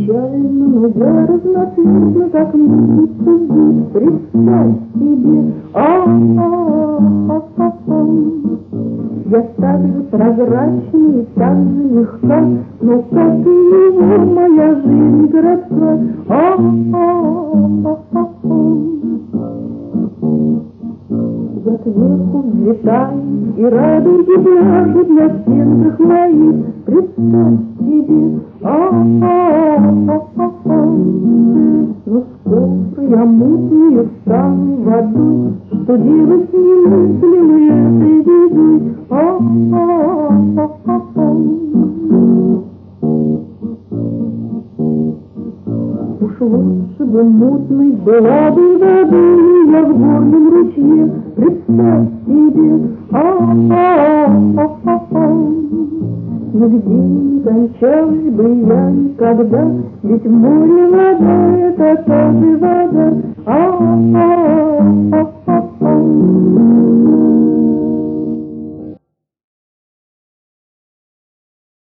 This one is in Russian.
печально, но я разноцветна, как мутится здесь. Представь себе, я так же прозрачна и так же легка, но как и его моя жизнь городская. Я сверху взлетаю, и радуги пляшут на стенах моих. Представь себе, но скоро я мутную стану водой, что делать немыслимой этой бедой. Уж лучше бы мутной была бы вода я в горном ручье. Представь себе, но где не кончалась бы я никогда, ведь в море вода — это та же вода.